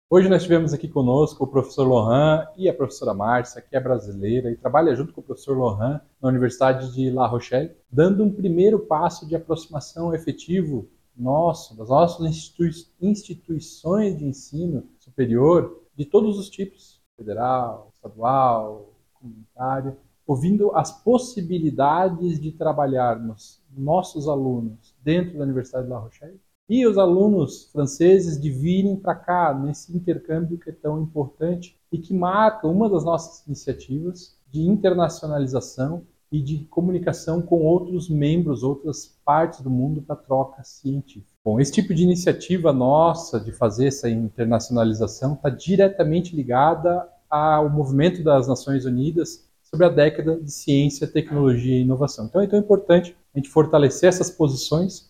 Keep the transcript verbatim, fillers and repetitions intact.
Hoje nós tivemos aqui conosco o professor Lohan e a professora Márcia, que é brasileira e trabalha junto com o professor Lohan na Universidade de La Rochelle, dando um primeiro passo de aproximação efetivo nosso, das nossas institui- instituições de ensino superior, de todos os tipos, federal, estadual, comunitária, ouvindo as possibilidades de trabalharmos nossos alunos dentro da Universidade de La Rochelle e os alunos franceses de virem para cá nesse intercâmbio que é tão importante e que marca uma das nossas iniciativas de internacionalização e de comunicação com outros membros, outras partes do mundo para troca científica. Bom, esse tipo de iniciativa nossa de fazer essa internacionalização está diretamente ligada ao movimento das Nações Unidas sobre a década de ciência, tecnologia e inovação. Então é tão importante a gente fortalecer essas posições